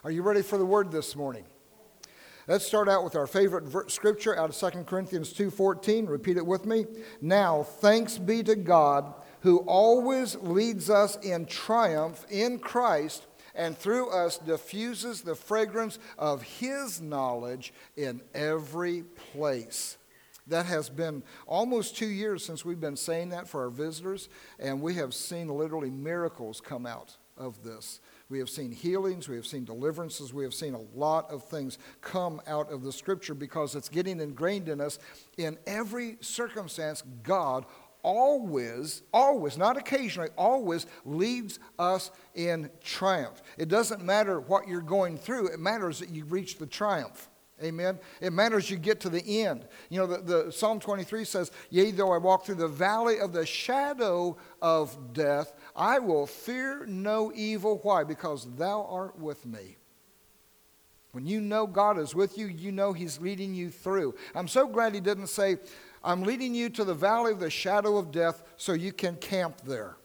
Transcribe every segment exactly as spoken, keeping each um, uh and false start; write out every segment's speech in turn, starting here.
Are you ready for the word this morning? Let's start out with our favorite ver- scripture out of Second Corinthians two fourteen. Repeat it with me. Now, thanks be to God who always leads us in triumph in Christ and through us diffuses the fragrance of his knowledge in every place. That has been almost two years since we've been saying that for our visitors, and we have seen literally miracles come out of this. We have seen healings, we have seen deliverances, we have seen a lot of things come out of the scripture because it's getting ingrained in us. In every circumstance, God always, always, not occasionally, always leads us in triumph. It doesn't matter what you're going through, it matters that you reach the triumph. Amen. It matters you get to the end. You know, the, the Psalm twenty-three says, yea, though I walk through the valley of the shadow of death, I will fear no evil. Why? Because thou art with me. When you know God is with you, you know he's leading you through. I'm so glad he didn't say, I'm leading you to the valley of the shadow of death so you can camp there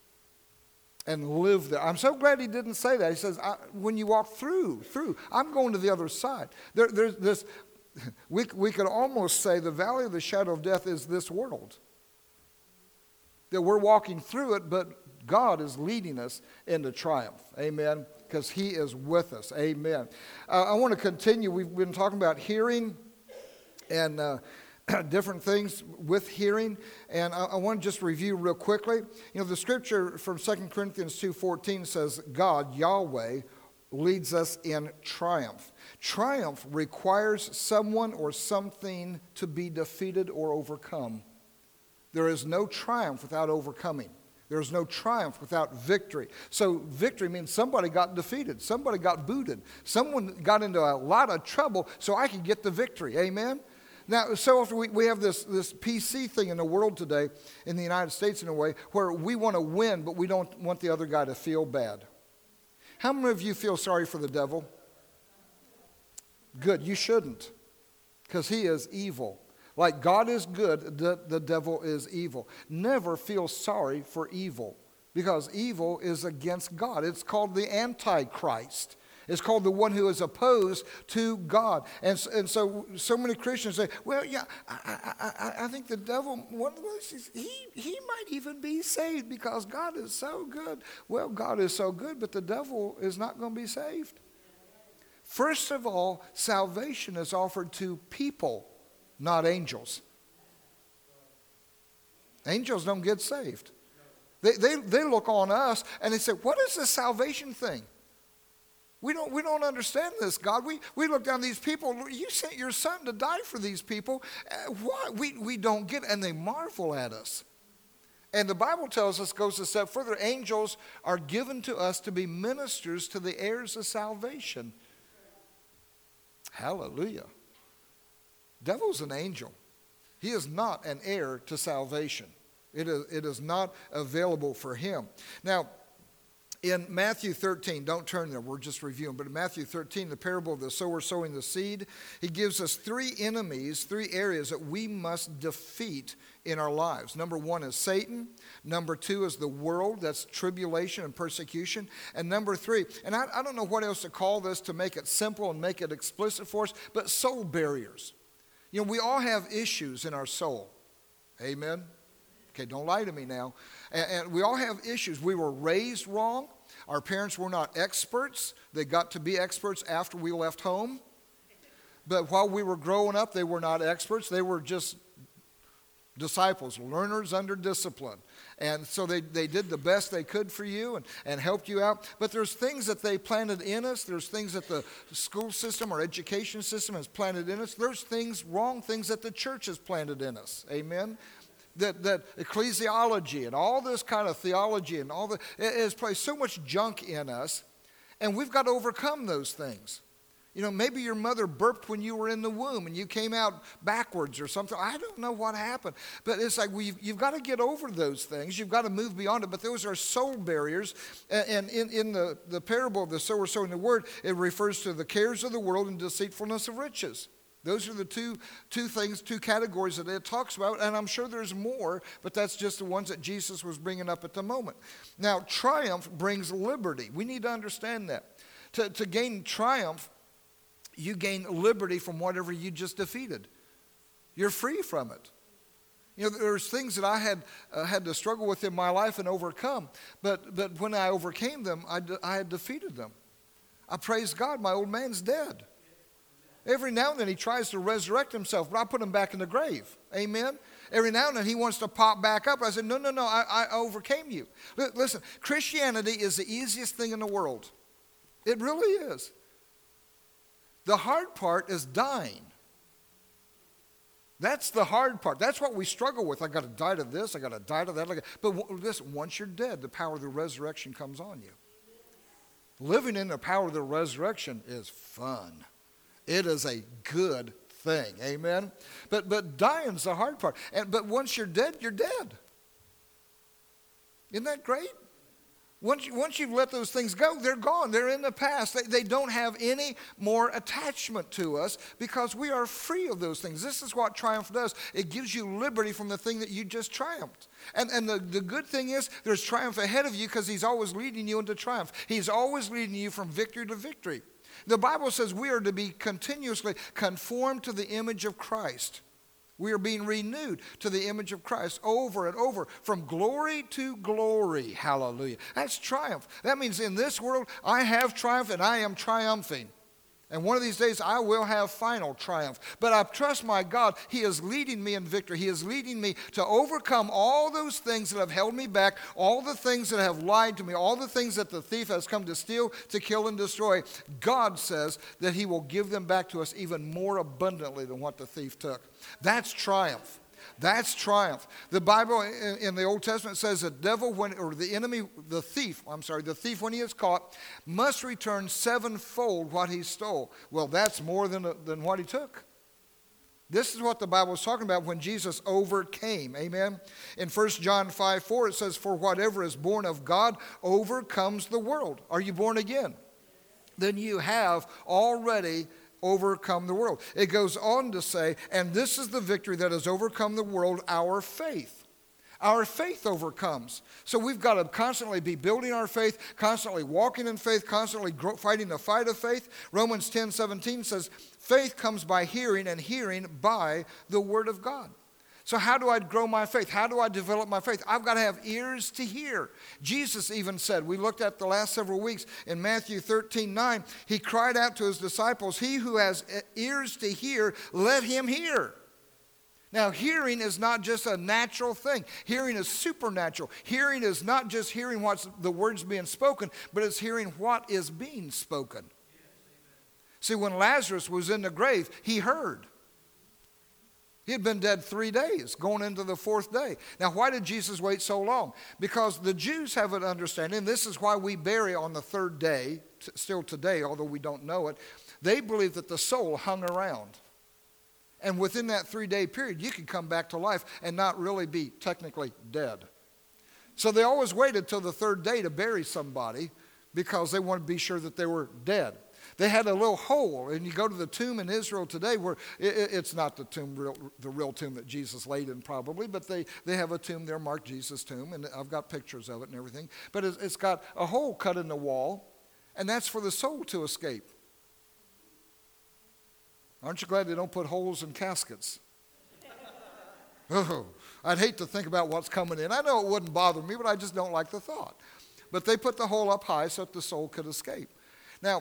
and live there. I'm so glad he didn't say that. He says, I, when you walk through, through, I'm going to the other side. There, there's this, we, we could almost say the valley of the shadow of death is this world. That we're walking through it, but God is leading us into triumph. Amen. Because he is with us. Amen. Uh, I want to continue. We've been talking about hearing and uh, different things with hearing, and I, I want to just review real quickly. You know, the scripture from Second Corinthians two fourteen says, God, Yahweh, leads us in triumph. Triumph requires someone or something to be defeated or overcome. There is no triumph without overcoming. There's no triumph without victory. So victory means somebody got defeated. Somebody got booted. Someone got into a lot of trouble so I could get the victory. Amen? Now, so often we, we have this, this P C thing in the world today, in the United States in a way, where we want to win, but we don't want the other guy to feel bad. How many of you feel sorry for the devil? Good, you shouldn't, because he is evil. Like God is good, the, the devil is evil. Never feel sorry for evil, because evil is against God. It's called the Antichrist. It's called the one who is opposed to God. And, and so so many Christians say, well, yeah, I, I, I think the devil, one of those, he, he might even be saved because God is so good. Well, God is so good, but the devil is not going to be saved. First of all, salvation is offered to people, not angels. Angels don't get saved. They, they, they look on us and they say, what is this salvation thing? We don't, we don't understand this, God. We, we look down these people. You sent your son to die for these people. Uh, why? We, we don't get it. And they marvel at us. And the Bible tells us, goes a step further, angels are given to us to be ministers to the heirs of salvation. Hallelujah. Devil's an angel. He is not an heir to salvation. It is, it is not available for him. Now, in Matthew thirteen, don't turn there, we're just reviewing, but in Matthew thirteen, the parable of the sower sowing the seed, he gives us three enemies, three areas that we must defeat in our lives. Number one is Satan. Number two is the world, that's tribulation and persecution. And number three, and I, I don't know what else to call this to make it simple and make it explicit for us, but soul barriers. You know, we all have issues in our soul. Amen? Okay, don't lie to me now. And, and we all have issues. We were raised wrong. Our parents were not experts. They got to be experts after we left home. But while we were growing up, they were not experts. They were just disciples, learners under discipline. And so they, they did the best they could for you and, and helped you out. But there's things that they planted in us. There's things that the school system or education system has planted in us. There's things, wrong things that the church has planted in us. Amen? That, that ecclesiology and all this kind of theology and all that, it has placed so much junk in us, and we've got to overcome those things. You know, maybe your mother burped when you were in the womb and you came out backwards or something. I don't know what happened. But it's like we've, you've got to get over those things. You've got to move beyond it. But those are soul barriers. And in, in the, the parable of the sower sowing the word, it refers to the cares of the world and deceitfulness of riches. Those are the two, two things, two categories that it talks about, and I'm sure there's more, but that's just the ones that Jesus was bringing up at the moment. Now, triumph brings liberty. We need to understand that. to, to gain triumph, you gain liberty from whatever you just defeated. You're free from it. You know, there's things that I had uh, had to struggle with in my life and overcome, but but when I overcame them, I, de- I had defeated them. I praise God, my old man's dead. Every now and then he tries to resurrect himself, but I put him back in the grave. Amen? Every now and then he wants to pop back up. I said, no, no, no, I, I overcame you. L- listen, Christianity is the easiest thing in the world. It really is. The hard part is dying. That's the hard part. That's what we struggle with. I got to die to this. I got to die to that. But listen, once you're dead, the power of the resurrection comes on you. Living in the power of the resurrection is fun. It is a good thing. Amen? But but dying's the hard part. And but once you're dead, you're dead. Isn't that great? Once, you, once you've let those things go, they're gone. They're in the past. They, they don't have any more attachment to us because we are free of those things. This is what triumph does. It gives you liberty from the thing that you just triumphed. And, and the, the good thing is there's triumph ahead of you because he's always leading you into triumph. He's always leading you from victory to victory. The Bible says we are to be continuously conformed to the image of Christ. We are being renewed to the image of Christ over and over, from glory to glory. Hallelujah. That's triumph. That means in this world, I have triumph and I am triumphing. And one of these days, I will have final triumph. But I trust my God. He is leading me in victory. He is leading me to overcome all those things that have held me back, all the things that have lied to me, all the things that the thief has come to steal, to kill, and destroy. God says that he will give them back to us even more abundantly than what the thief took. That's triumph. That's triumph. The Bible in, in the Old Testament says the devil, when, or the enemy, the thief, I'm sorry, the thief when he is caught, must return sevenfold what he stole. Well, that's more than, than what he took. This is what the Bible is talking about when Jesus overcame. Amen. In First John five four, it says, for whatever is born of God overcomes the world. Are you born again? Then you have already overcome the world. It goes on to say, and this is the victory that has overcome the world, our faith. Our faith overcomes. So we've got to constantly be building our faith, constantly walking in faith, constantly grow, fighting the fight of faith. Romans ten seventeen says, faith comes by hearing, and hearing by the word of God. So how do I grow my faith? How do I develop my faith? I've got to have ears to hear. Jesus even said, we looked at the last several weeks in Matthew thirteen nine, he cried out to his disciples, he who has ears to hear, let him hear. Now, hearing is not just a natural thing. Hearing is supernatural. Hearing is not just hearing what's the words being spoken, but it's hearing what is being spoken. See, when Lazarus was in the grave, he heard. He had been dead three days, going into the fourth day. Now, why did Jesus wait so long? Because the Jews have an understanding, this is why we bury on the third day, t- still today, although we don't know it. They believe that the soul hung around. And within that three-day period, you could come back to life and not really be technically dead. So they always waited till the third day to bury somebody because they wanted to be sure that they were dead. They had a little hole, and you go to the tomb in Israel today where it, it's not the tomb, real, the real tomb that Jesus laid in probably, but they, they have a tomb there marked Jesus' tomb, and I've got pictures of it and everything. But it's, it's got a hole cut in the wall, and that's for the soul to escape. Aren't you glad they don't put holes in caskets? Oh, I'd hate to think about what's coming in. I know it wouldn't bother me, but I just don't like the thought. But they put the hole up high so that the soul could escape. Now,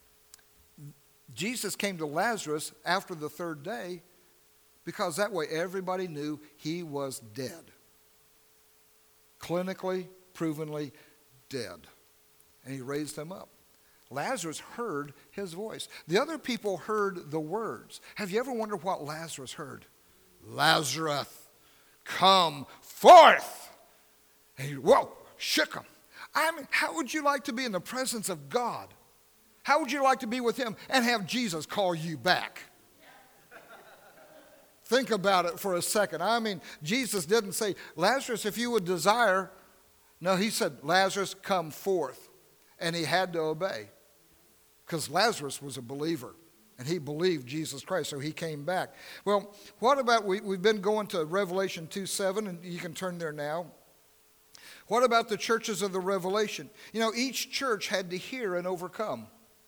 Jesus came to Lazarus after the third day because that way everybody knew he was dead. Clinically, provenly dead. And he raised him up. Lazarus heard his voice. The other people heard the words. Have you ever wondered what Lazarus heard? Lazarus, come forth. And he, whoa, shook him. I mean, how would you like to be in the presence of God? How would you like to be with him and have Jesus call you back? Think about it for a second. I mean, Jesus didn't say, Lazarus, if you would desire. No, he said, Lazarus, come forth. And he had to obey because Lazarus was a believer. And he believed Jesus Christ, so he came back. Well, what about, we, we've been going to Revelation two seven, and you can turn there now. What about the churches of the Revelation? You know, each church had to hear and overcome.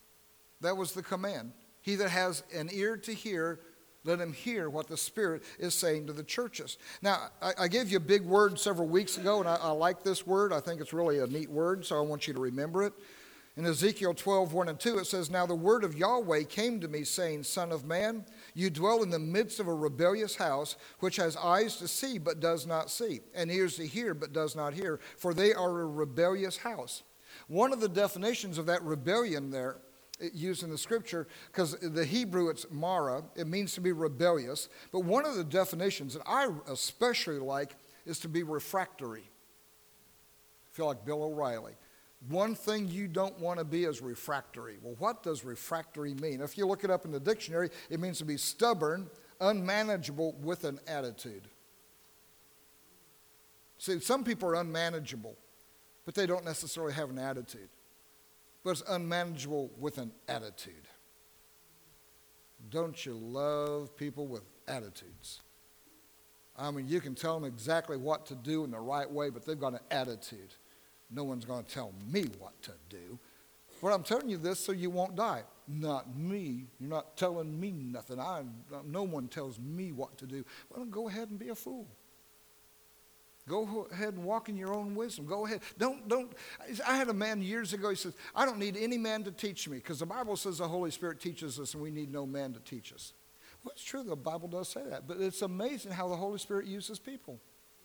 That was the command. He that has an ear to hear, let him hear what the Spirit is saying to the churches. Now, I, I gave you a big word several weeks ago, and I, I like this word. I think it's really a neat word, so I want you to remember it. In Ezekiel twelve, one and two, it says, Now the word of Yahweh came to me, saying, Son of man, you dwell in the midst of a rebellious house, which has eyes to see, but does not see, and ears to hear, but does not hear, for they are a rebellious house. One of the definitions of that rebellion there, used in the scripture, because the Hebrew, it's mara, it means to be rebellious, but one of the definitions that I especially like is to be refractory. I feel like Bill O'Reilly. One thing you don't want to be is refractory. Well, what does refractory mean? If you look it up in the dictionary, it means to be stubborn, unmanageable with an attitude. See, some people are unmanageable, but they don't necessarily have an attitude. But it's unmanageable with an attitude. Don't you love people with attitudes? I mean, you can tell them exactly what to do in the right way, but they've got an attitude. No one's going to tell me what to do. But I'm telling you this so you won't die. Not me. You're not telling me nothing. I, no one tells me what to do. Well, go ahead and be a fool. Go ahead and walk in your own wisdom. Go ahead. Don't, don't. I had a man years ago, he says, I don't need any man to teach me, because the Bible says the Holy Spirit teaches us and we need no man to teach us. Well, it's true, the Bible does say that, but it's amazing how the Holy Spirit uses people.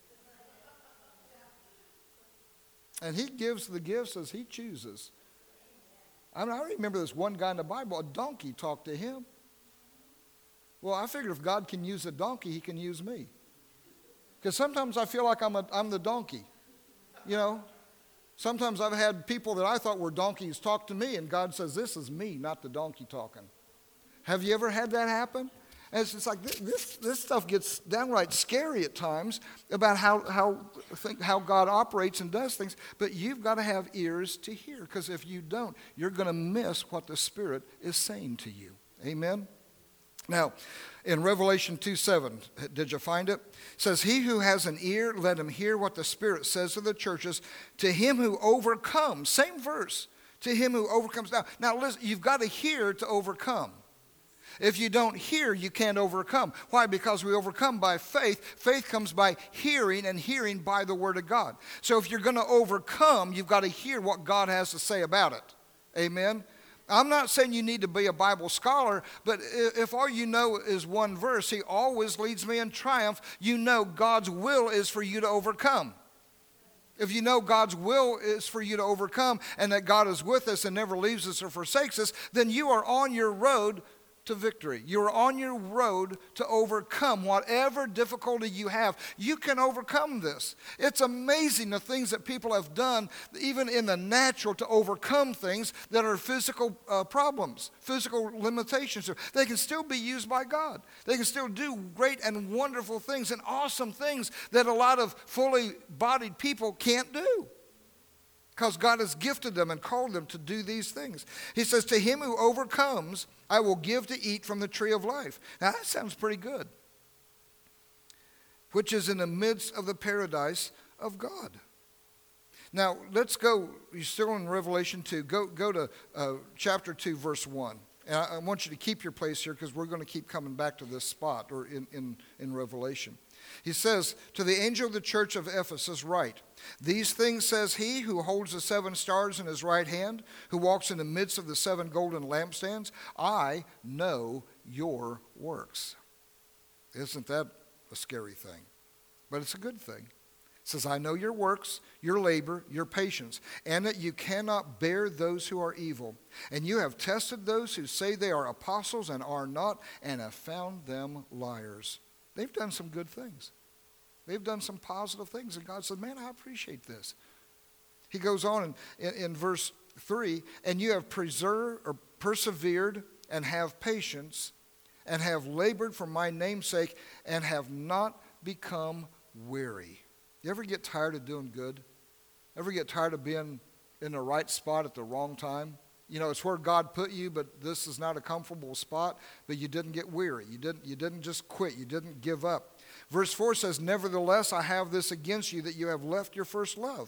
And he gives the gifts as he chooses. I mean, I remember this one guy in the Bible, a donkey talked to him. Well, I figured if God can use a donkey, he can use me. Because sometimes I feel like I'm, a, I'm the donkey, you know. Sometimes I've had people that I thought were donkeys talk to me, and God says, this is me, not the donkey talking. Have you ever had that happen? And it's just like this, this, this stuff gets downright scary at times about how, how, how God operates and does things. But you've got to have ears to hear, because if you don't, you're going to miss what the Spirit is saying to you. Amen? Now, in Revelation two seven, did you find it? It says, He who has an ear, let him hear what the Spirit says to the churches. To him who overcomes, same verse, to him who overcomes. Now, now listen, you've got to hear to overcome. If you don't hear, you can't overcome. Why? Because we overcome by faith. Faith comes by hearing, and hearing by the Word of God. So if you're going to overcome, you've got to hear what God has to say about it. Amen? I'm not saying you need to be a Bible scholar, but if all you know is one verse, He always leads me in triumph, you know God's will is for you to overcome. If you know God's will is for you to overcome, and that God is with us and never leaves us or forsakes us, then you are on your road to victory. You're on your road to overcome whatever difficulty you have. You can overcome this. It's amazing the things that people have done, even in the natural, to overcome things that are physical uh, problems, physical limitations. They can still be used by God. They can still do great and wonderful things and awesome things that a lot of fully bodied people can't do, because God has gifted them and called them to do these things. He says, to him who overcomes, I will give to eat from the tree of life. Now that sounds pretty good. Which is in the midst of the paradise of God. Now let's go, you're still in Revelation two, go, go to uh, chapter two, verse one. And I, I want you to keep your place here, because we're going to keep coming back to this spot, or in, in, in Revelation. He says, to the angel of the church of Ephesus write, these things says he who holds the seven stars in his right hand, who walks in the midst of the seven golden lampstands. I know your works. Isn't that a scary thing? But it's a good thing. It says, I know your works, your labor, your patience, and that you cannot bear those who are evil. And you have tested those who say they are apostles and are not, and have found them liars. They've done some good things. They've done some positive things. And God said, man, I appreciate this. He goes on in, in, in verse three, and you have preserved or persevered and have patience and have labored for my name's sake and have not become weary. You ever get tired of doing good? Ever get tired of being in the right spot at the wrong time? You know, it's where God put you, but this is not a comfortable spot, but you didn't get weary. You didn't, you didn't just quit. You didn't give up. Verse four says, nevertheless, I have this against you, that you have left your first love.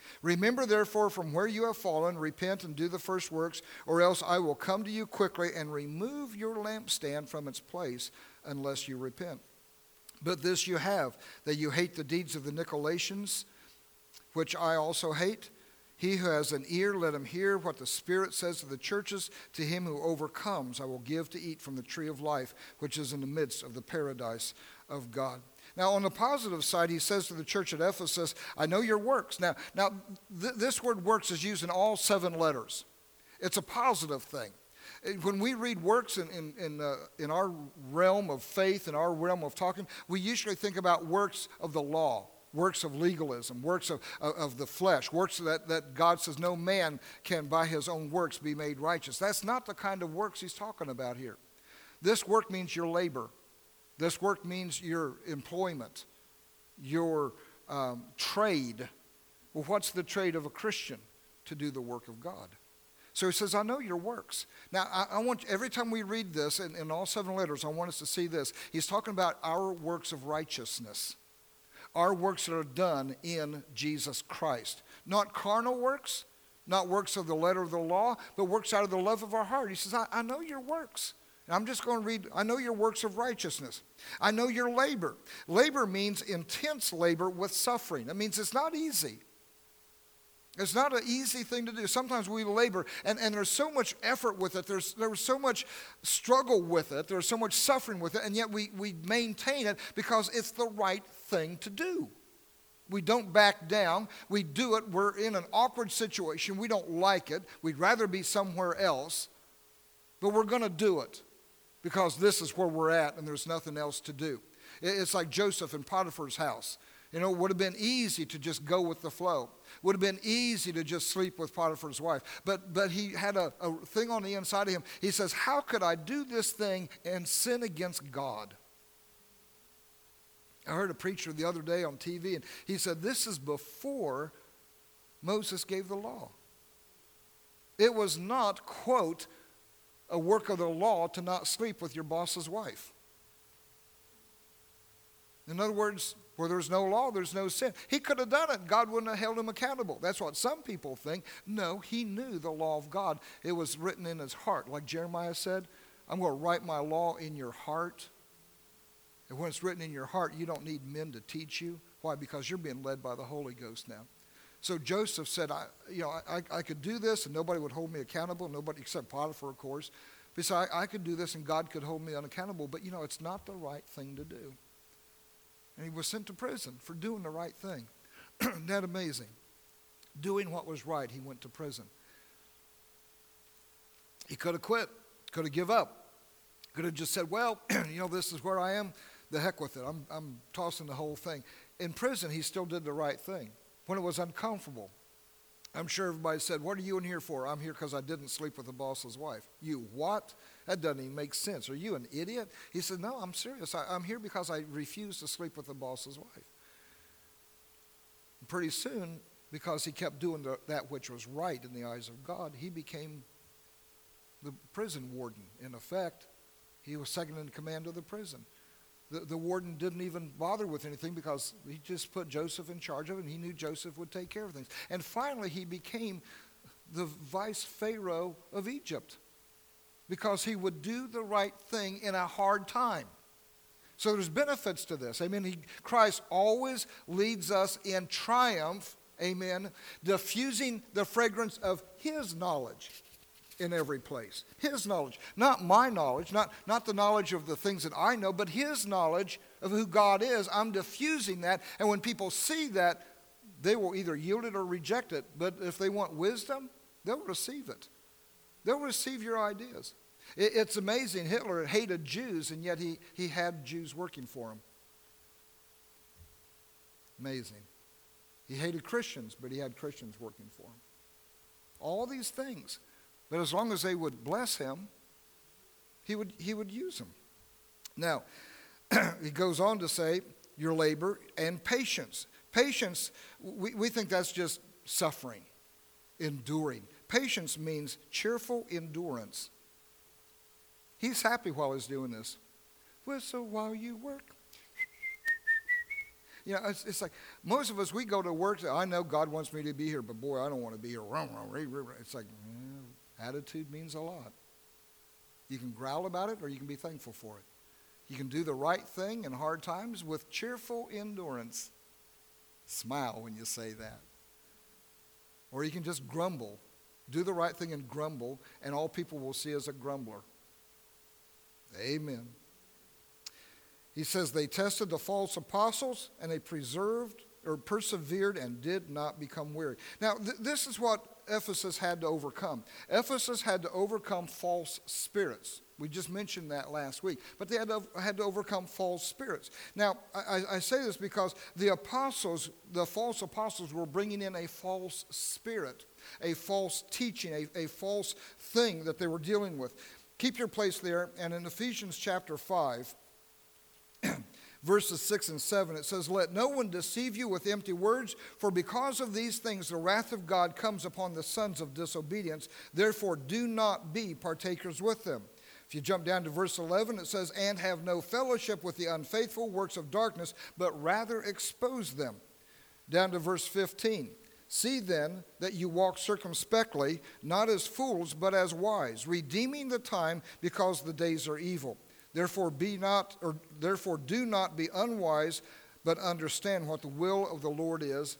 Remember, therefore, from where you have fallen, repent and do the first works, or else I will come to you quickly and remove your lampstand from its place unless you repent. But this you have, that you hate the deeds of the Nicolaitans, which I also hate. He who has an ear, let him hear what the Spirit says to the churches. To him who overcomes, I will give to eat from the tree of life, which is in the midst of the paradise of God. Now, on the positive side, he says to the church at Ephesus, I know your works. Now, now th- this word works is used in all seven letters. It's a positive thing. When we read works in, in, in, uh, in our realm of faith, in our realm of talking, we usually think about works of the law, works of legalism, works of, of, of the flesh, works that, that God says no man can by his own works be made righteous. That's not the kind of works he's talking about here. This work means your labor. This work means your employment, your um, trade. Well, what's the trade of a Christian? To do the work of God. So he says, I know your works. Now, I, I want, every time we read this, in, in all seven letters, I want us to see this. He's talking about our works of righteousness. Our works that are done in Jesus Christ. Not carnal works, not works of the letter of the law, but works out of the love of our heart. He says, I, I know your works. And I'm just going to read, I know your works of righteousness. I know your labor. Labor means intense labor with suffering. That means it's not easy. It's not an easy thing to do. Sometimes we labor, and, and there's so much effort with it. There's there's so much struggle with it. There's so much suffering with it, and yet we, we maintain it because it's the right thing to do. We don't back down. We do it. We're in an awkward situation. We don't like it. We'd rather be somewhere else, but we're going to do it because this is where we're at, and there's nothing else to do. It's like Joseph in Potiphar's house. You know, it would have been easy to just go with the flow. Would have been easy to just sleep with Potiphar's wife. But but he had a, a thing on the inside of him. He says, how could I do this thing and sin against God? I heard a preacher the other day on T V, and he said, this is before Moses gave the law. It was not, quote, a work of the law to not sleep with your boss's wife. In other words, where there's no law, there's no sin. He could have done it. God wouldn't have held him accountable. That's what some people think. No, he knew the law of God. It was written in his heart. Like Jeremiah said, I'm going to write my law in your heart. And when it's written in your heart, you don't need men to teach you. Why? Because you're being led by the Holy Ghost now. So Joseph said, I, you know, I, I could do this and nobody would hold me accountable. Nobody except Potiphar, of course. But he said, I, I could do this and God could hold me unaccountable. But, you know, it's not the right thing to do. And he was sent to prison for doing the right thing. Isn't that amazing? Doing what was right, he went to prison. He could have quit, could have given up, could have just said, well, you know, this is where I am, the heck with it. I'm, I'm tossing the whole thing. In prison, he still did the right thing when it was uncomfortable. I'm sure everybody said, what are you in here for? I'm here because I didn't sleep with the boss's wife. You what? That doesn't even make sense. Are you an idiot? He said, no, I'm serious. I, I'm here because I refuse to sleep with the boss's wife. Pretty soon, because he kept doing the, that which was right in the eyes of God, he became the prison warden. In effect, he was second in command of the prison. The, the warden didn't even bother with anything because he just put Joseph in charge of it, and he knew Joseph would take care of things. And finally, he became the vice pharaoh of Egypt because he would do the right thing in a hard time. So there's benefits to this. Amen. He, Christ always leads us in triumph, amen, diffusing the fragrance of his knowledge in every place. His knowledge. Not my knowledge, not, not the knowledge of the things that I know, but his knowledge of who God is. I'm diffusing that, and when people see that, they will either yield it or reject it. But if they want wisdom, they'll receive it. They'll receive your ideas. It, it's amazing. Hitler hated Jews, and yet he, he had Jews working for him. Amazing. He hated Christians, but he had Christians working for him. All these things. But as long as they would bless him, he would, he would use them. Now, he goes on to say, your labor and patience. Patience, we, we think that's just suffering, enduring. Patience means cheerful endurance. He's happy while he's doing this. Whistle while you work. You know, it's, it's like most of us, we go to work, say, I know God wants me to be here, but boy, I don't want to be here. It's like, yeah, attitude means a lot. You can growl about it or you can be thankful for it. You can do the right thing in hard times with cheerful endurance. Smile when you say that. Or you can just grumble. Do the right thing and grumble, and all people will see as a grumbler. Amen. He says they tested the false apostles, and they preserved or persevered and did not become weary. Now, th- this is what Ephesus had to overcome. Ephesus had to overcome false spirits. We just mentioned that last week. But they had to, had to overcome false spirits. Now, I, I say this because the apostles, the false apostles, were bringing in a false spirit, a false teaching, a, a false thing that they were dealing with. Keep your place there. And in Ephesians chapter five, verses six and seven, it says, let no one deceive you with empty words, for because of these things the wrath of God comes upon the sons of disobedience. Therefore do not be partakers with them. If you jump down to verse eleven, it says, and have no fellowship with the unfaithful works of darkness, but rather expose them. Down to verse fifteen. See then that you walk circumspectly, not as fools, but as wise, redeeming the time because the days are evil. Therefore be not, or therefore do not be unwise, but understand what the will of the Lord is.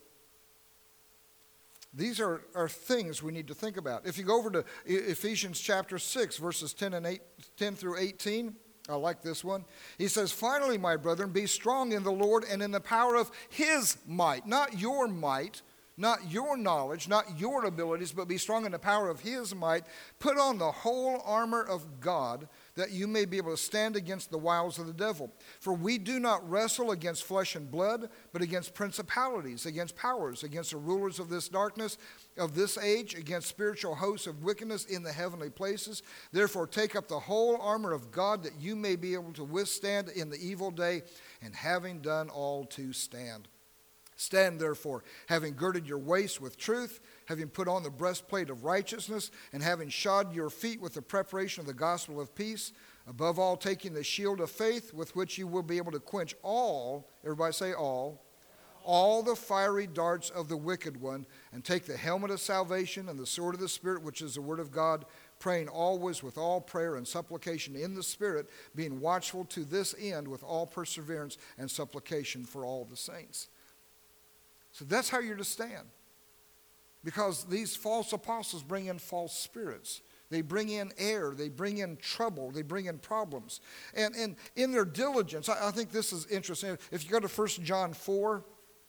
These are, are things we need to think about. If you go over to Ephesians chapter six, verses ten and eight, ten through eighteen, I like this one. He says, finally, my brethren, be strong in the Lord and in the power of his might. Not your might, not your knowledge, not your abilities, but be strong in the power of his might. Put on the whole armor of God, that you may be able to stand against the wiles of the devil. For we do not wrestle against flesh and blood, but against principalities, against powers, against the rulers of this darkness, of this age, against spiritual hosts of wickedness in the heavenly places. Therefore take up the whole armor of God, that you may be able to withstand in the evil day, and having done all to stand. Stand therefore, having girded your waist with truth, having put on the breastplate of righteousness, and having shod your feet with the preparation of the gospel of peace, above all taking the shield of faith, with which you will be able to quench all, everybody say all, all the fiery darts of the wicked one, and take the helmet of salvation and the sword of the Spirit, which is the word of God, praying always with all prayer and supplication in the Spirit, being watchful to this end with all perseverance and supplication for all the saints. So that's how you're to stand. Because these false apostles bring in false spirits. They bring in error. They bring in trouble. They bring in problems. And, and in their diligence, I, I think this is interesting. If you go to First John four,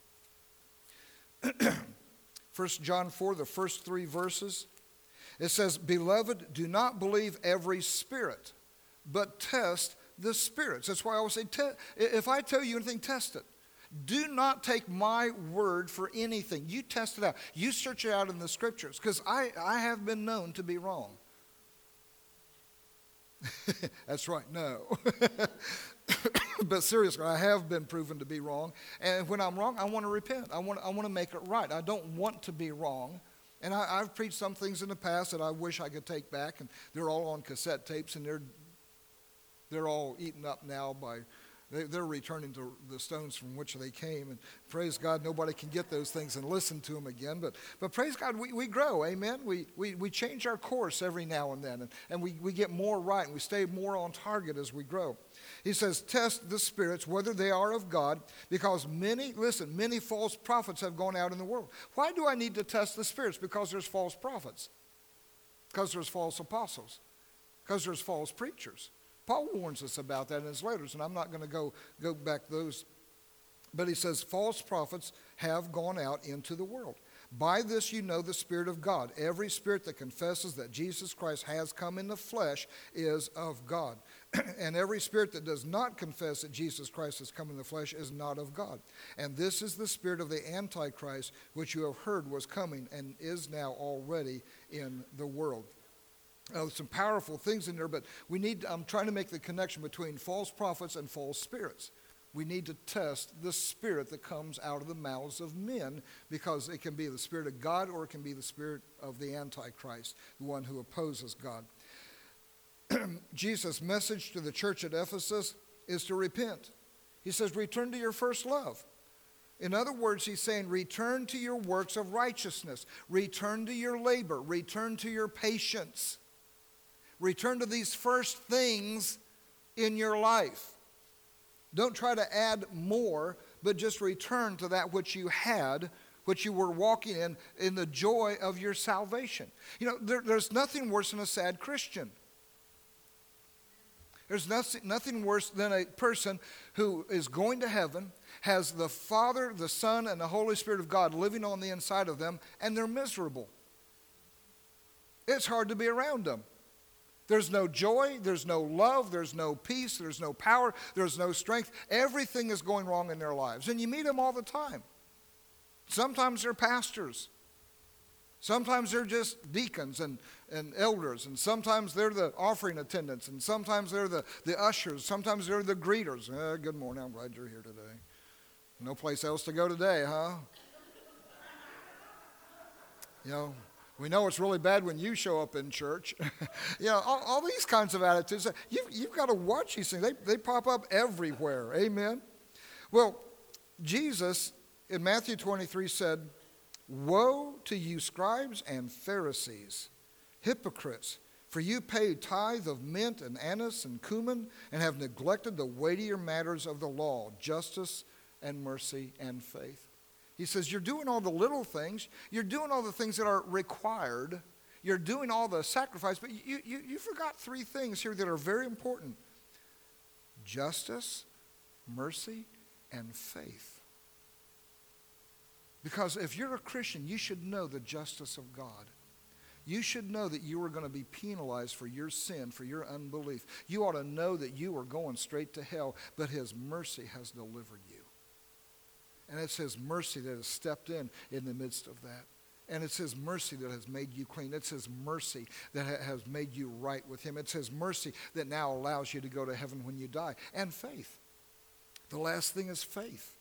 First John four, the first three verses, it says, beloved, do not believe every spirit, but test the spirits. That's why I always say, te- if I tell you anything, test it. Do not take my word for anything. You test it out. You search it out in the scriptures, because I, I have been known to be wrong. That's right, no. But seriously, I have been proven to be wrong. And when I'm wrong, I want to repent. I want, I want to make it right. I don't want to be wrong. And I, I've preached some things in the past that I wish I could take back, and they're all on cassette tapes, and they're, they're all eaten up now by... They're returning to the stones from which they came. And praise God, nobody can get those things and listen to them again. But but praise God, we, we grow, amen? We, we we change our course every now and then. And, and we, we get more right, and we stay more on target as we grow. He says, test the spirits, whether they are of God, because many, listen, many false prophets have gone out in the world. Why do I need to test the spirits? Because there's false prophets. Because there's false apostles. Because there's false preachers. Paul warns us about that in his letters, and I'm not going to go go back those. But he says, false prophets have gone out into the world. By this you know the Spirit of God. Every spirit that confesses that Jesus Christ has come in the flesh is of God. And every spirit that does not confess that Jesus Christ has come in the flesh is not of God. And this is the spirit of the Antichrist, which you have heard was coming and is now already in the world. Uh, some powerful things in there, but we need, I'm trying to make the connection between false prophets and false spirits. We need to test the spirit that comes out of the mouths of men, because it can be the spirit of God or it can be the spirit of the Antichrist, the one who opposes God. Jesus' message to the church at Ephesus is to repent. He says, return to your first love. In other words, he's saying, return to your works of righteousness. Return to your labor. Return to your patience. Return to these first things in your life. Don't try to add more, but just return to that which you had, which you were walking in, in the joy of your salvation. You know, there, there's nothing worse than a sad Christian. There's nothing, nothing worse than a person who is going to heaven, has the Father, the Son, and the Holy Spirit of God living on the inside of them, and they're miserable. It's hard to be around them. There's no joy, there's no love, there's no peace, there's no power, there's no strength. Everything is going wrong in their lives. And you meet them all the time. Sometimes they're pastors. Sometimes they're just deacons and, and elders, and sometimes they're the offering attendants, and sometimes they're the, the ushers, sometimes they're the greeters. Uh, good morning, I'm glad you're here today. No place else to go today, huh? You know, we know it's really bad when you show up in church. You know, all, all these kinds of attitudes. You've, you've got to watch these things. They, they pop up everywhere. Amen? Well, Jesus in Matthew twenty-three said, woe to you scribes and Pharisees, hypocrites, for you pay tithe of mint and anise and cumin and have neglected the weightier matters of the law, justice and mercy and faith. He says, you're doing all the little things. You're doing all the things that are required. You're doing all the sacrifice, but you, you, you forgot three things here that are very important. Justice, mercy, and faith. Because if you're a Christian, you should know the justice of God. You should know that you are going to be penalized for your sin, for your unbelief. You ought to know that you are going straight to hell, but his mercy has delivered you. And it's his mercy that has stepped in in the midst of that. And it's his mercy that has made you clean. It's his mercy that ha- has made you right with him. It's his mercy that now allows you to go to heaven when you die. And faith. The last thing is faith.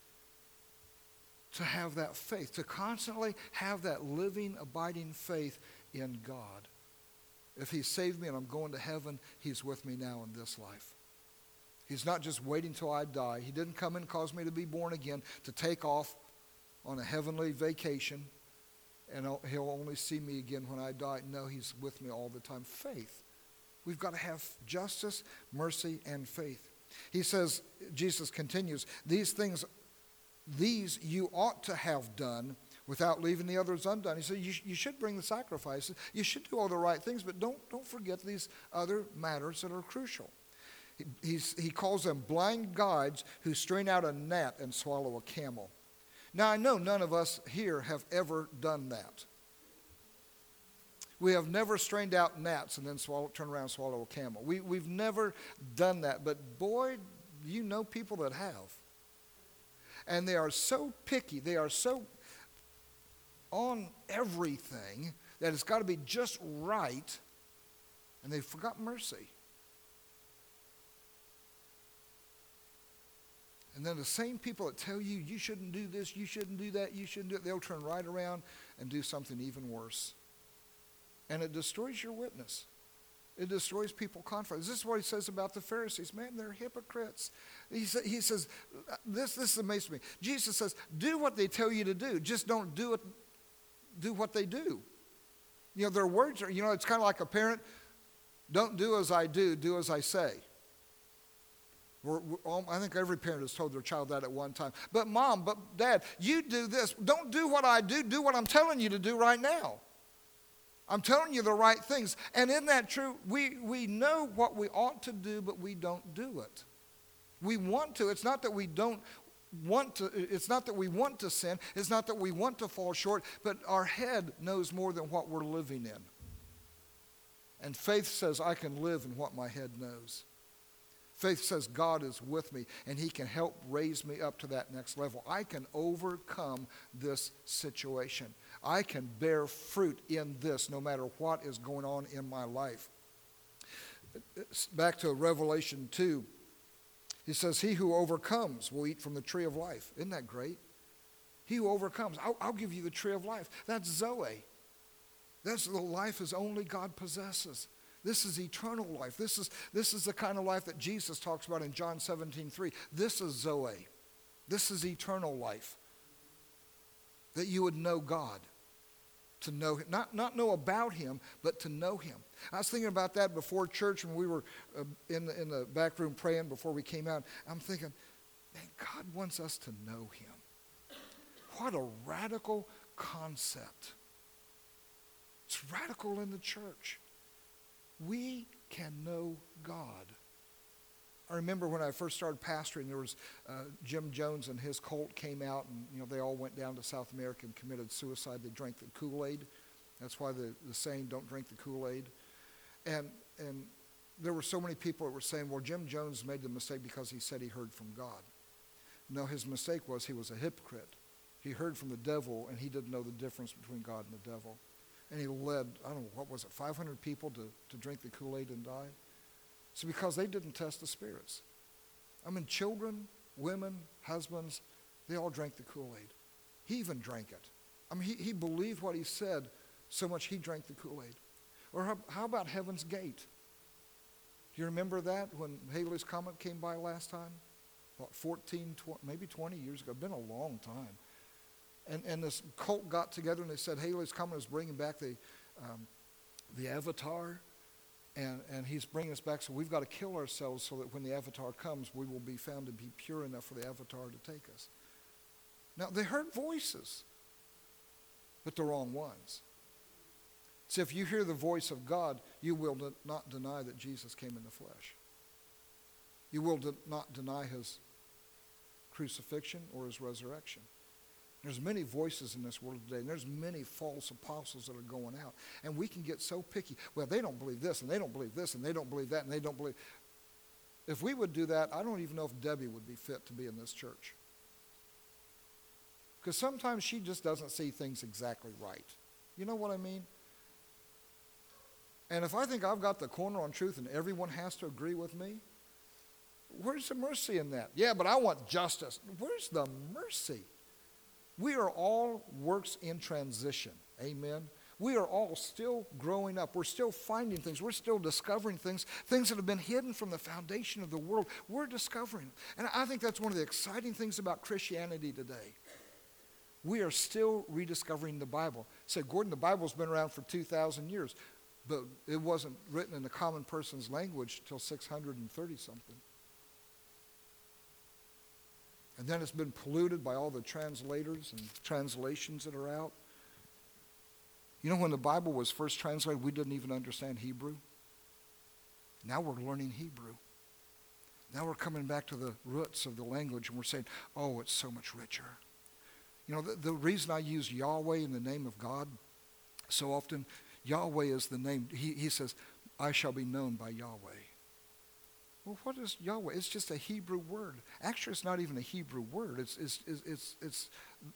To have that faith, to constantly have that living, abiding faith in God. If he saved me and I'm going to heaven, he's with me now in this life. He's not just waiting till I die. He didn't come and cause me to be born again to take off on a heavenly vacation and he'll only see me again when I die. No, he's with me all the time. Faith. We've got to have justice, mercy, and faith. He says, Jesus continues, these things These you ought to have done without leaving the others undone. He said, you, you should bring the sacrifices. You should do all the right things, but don't, don't forget these other matters that are crucial. He, he's, he calls them blind guides who strain out a gnat and swallow a camel. Now, I know none of us here have ever done that. We have never strained out gnats and then swallow, turn around and swallow a camel. We, we've never done that, but boy, you know people that have. And they are so picky, they are so on everything that it's got to be just right, and they forgot mercy. And then the same people that tell you, you shouldn't do this, you shouldn't do that, you shouldn't do it, they'll turn right around and do something even worse. And it destroys your witness. It destroys people's confidence. This is what he says about the Pharisees. Man, they're hypocrites. He, sa- he says, this, this amazes me. Jesus says, do what they tell you to do. Just don't do it. Do what they do. You know, their words are, you know, it's kind of like a parent. Don't do as I do, do as I say. We're, we're, all, I think every parent has told their child that at one time. But mom, but dad, you do this. Don't do what I do. Do what I'm telling you to do right now. I'm telling you the right things. And isn't that true? We, we know what we ought to do, but we don't do it. We want to. It's not that we don't want to. It's not that we want to sin. It's not that we want to fall short. But our head knows more than what we're living in. And faith says, I can live in what my head knows. Faith says God is with me and he can help raise me up to that next level. I can overcome this situation. I can bear fruit in this no matter what is going on in my life. Back to Revelation two. He says, he who overcomes will eat from the tree of life. Isn't that great? He who overcomes, I'll, I'll give you the tree of life. That's Zoe. That's the life as only God possesses. This is eternal life. This is, this is the kind of life that Jesus talks about in John seventeen three. This is Zoe. This is eternal life. That you would know God. To know him, not, not know about him, but to know him. I was thinking about that before church when we were uh, in, the, in the back room praying before we came out. I'm thinking, man, God wants us to know him. What a radical concept. It's radical in the church. We can know God. I remember when I first started pastoring, there was uh, Jim Jones and his cult came out, and you know they all went down to South America and committed suicide. They drank the Kool-Aid. That's why the, the saying, don't drink the Kool-Aid. And, and there were so many people that were saying, well, Jim Jones made the mistake because he said he heard from God. No, his mistake was he was a hypocrite. He heard from the devil, and he didn't know the difference between God and the devil. And he led, I don't know, what was it, five hundred people to, to drink the Kool-Aid and die? It's because they didn't test the spirits. I mean, children, women, husbands, they all drank the Kool-Aid. He even drank it. I mean, he, he believed what he said so much he drank the Kool-Aid. Or how, how about Heaven's Gate? Do you remember that when Halley's Comet came by last time? What, fourteen, twenty, maybe twenty years ago. It's been a long time. And, and this cult got together and they said Halley's Comet is bringing back the, um, the Avatar. And, and he's bringing us back, so we've got to kill ourselves so that when the Avatar comes, we will be found to be pure enough for the Avatar to take us. Now, they heard voices, but the wrong ones. So if you hear the voice of God, you will not deny that Jesus came in the flesh. You will not deny his crucifixion or his resurrection. There's many voices in this world today, and there's many false apostles that are going out. And we can get so picky. Well, they don't believe this, and they don't believe this, and they don't believe that, and they don't believe. If we would do that, I don't even know if Debbie would be fit to be in this church. Because sometimes she just doesn't see things exactly right. You know what I mean? And if I think I've got the corner on truth and everyone has to agree with me, where's the mercy in that? Yeah, but I want justice. Where's the mercy? We are all works in transition. Amen. We are all still growing up. We're still finding things. We're still discovering things, things that have been hidden from the foundation of the world. We're discovering. And I think that's one of the exciting things about Christianity today. We are still rediscovering the Bible. Say, Gordon, the Bible's been around for two thousand years, but it wasn't written in the common person's language until six hundred thirty something. And then it's been polluted by all the translators and translations that are out. You know, when the Bible was first translated, we didn't even understand Hebrew. Now we're learning Hebrew. Now we're coming back to the roots of the language, and we're saying, oh, it's so much richer. You know, the, the reason I use Yahweh in the name of God so often, Yahweh is the name. He, he says, I shall be known by Yahweh. Well, what is Yahweh? It's just a Hebrew word. Actually, it's not even a Hebrew word. It's it's it's it's, it's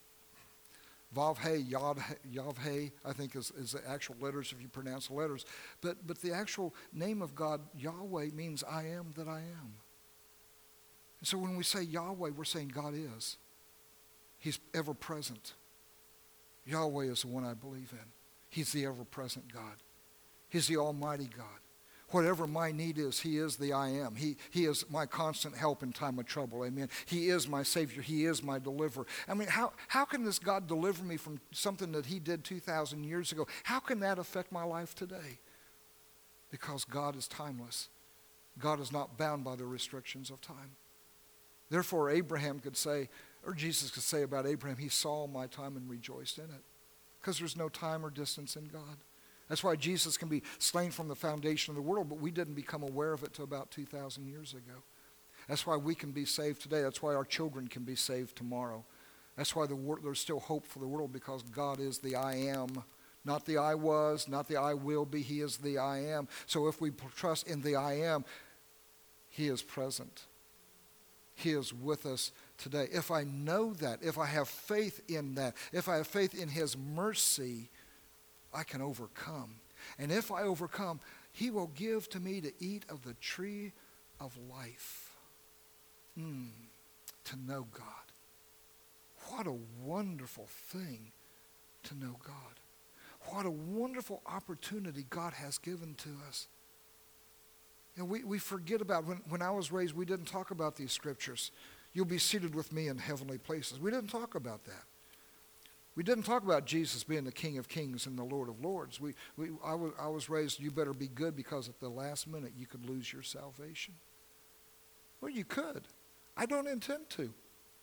Vav-He, Yod-He, I think is, is the actual letters if you pronounce the letters. But but the actual name of God, Yahweh, means I am that I am. And so when we say Yahweh, we're saying God is. He's ever present. Yahweh is the one I believe in. He's the ever present God. He's the Almighty God. Whatever my need is, he is the I am. He, he is my constant help in time of trouble. Amen. He is my Savior. He is my deliverer. I mean, how, how can this God deliver me from something that he did two thousand years ago? How can that affect my life today? Because God is timeless. God is not bound by the restrictions of time. Therefore, Abraham could say, or Jesus could say about Abraham, he saw my time and rejoiced in it. Because there's no time or distance in God. That's why Jesus can be slain from the foundation of the world, but we didn't become aware of it till about two thousand years ago. That's why we can be saved today. That's why our children can be saved tomorrow. That's why the wor- there's still hope for the world, because God is the I am. Not the I was, not the I will be. He is the I am. So if we trust in the I am, he is present. He is with us today. If I know that, if I have faith in that, if I have faith in his mercy, I can overcome. And if I overcome, he will give to me to eat of the tree of life. Mm, to know God. What a wonderful thing to know God. What a wonderful opportunity God has given to us. You know, we, we forget about, when, when I was raised, we didn't talk about these scriptures. You'll be seated with me in heavenly places. We didn't talk about that. We didn't talk about Jesus being the King of Kings and the Lord of Lords. We, we, I, was, I was raised, you better be good because at the last minute you could lose your salvation. Well, you could. I don't intend to.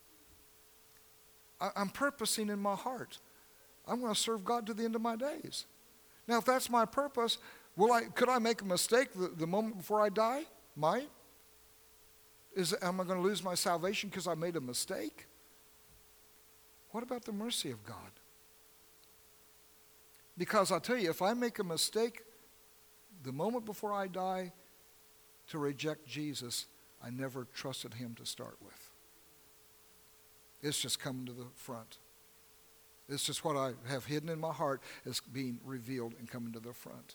I, I'm purposing in my heart. I'm going to serve God to the end of my days. Now, if that's my purpose, will I? Could I make a mistake the, the moment before I die? Might. Is, am I going to lose my salvation because I made a mistake? What about the mercy of God? Because I'll tell you, if I make a mistake the moment before I die to reject Jesus, I never trusted him to start with. It's just coming to the front. It's just what I have hidden in my heart is being revealed and coming to the front.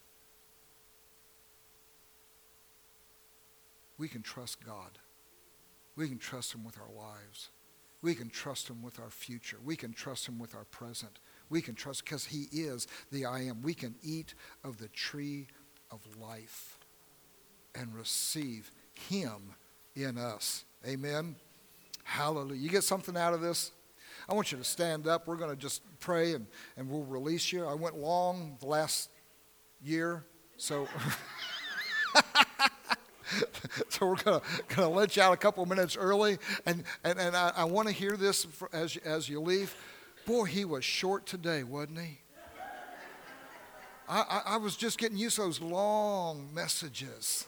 We can trust God. We can trust him with our lives. We can trust him with our future. We can trust him with our present. We can trust because he is the I am. We can eat of the tree of life and receive him in us. Amen. Hallelujah. You get something out of this? I want you to stand up. We're going to just pray and, and we'll release you. I went long the last year, so so we're going to let you out a couple of minutes early. And, and, and I, I want to hear this for, as, as you leave. Boy, he was short today, wasn't he? I, I, I was just getting used to those long messages.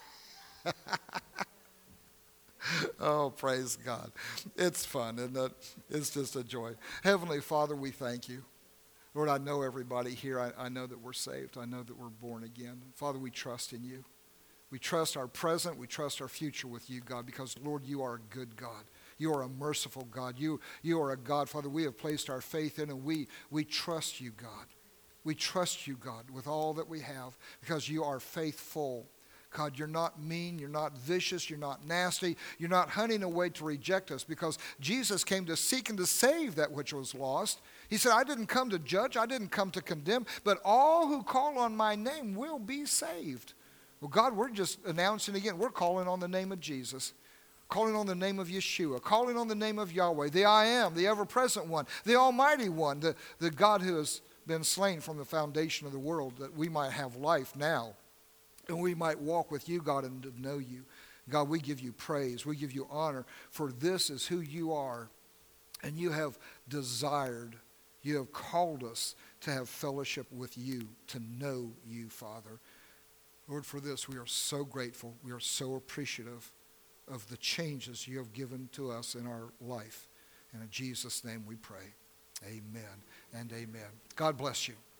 Oh, praise God. It's fun, isn't it? It's just a joy. Heavenly Father, we thank you. Lord, I know everybody here. I, I know that we're saved. I know that we're born again. Father, we trust in you. We trust our present. We trust our future with you, God, because, Lord, you are a good God. You are a merciful God. You, you are a God, Father, we have placed our faith in, and we, we trust you, God. We trust you, God, with all that we have because you are faithful. God, you're not mean, you're not vicious, you're not nasty, you're not hunting away to reject us because Jesus came to seek and to save that which was lost. He said, I didn't come to judge, I didn't come to condemn, but all who call on my name will be saved. Well, God, we're just announcing again, we're calling on the name of Jesus, calling on the name of Yeshua, calling on the name of Yahweh, the I am, the ever-present one, the Almighty One, the, the God who has been slain from the foundation of the world that we might have life now. And we might walk with you, God, and to know you. God, we give you praise. We give you honor, for this is who you are. And you have desired, you have called us to have fellowship with you, to know you, Father. Lord, for this we are so grateful. We are so appreciative of the changes you have given to us in our life. And in Jesus' name we pray. Amen and amen. God bless you.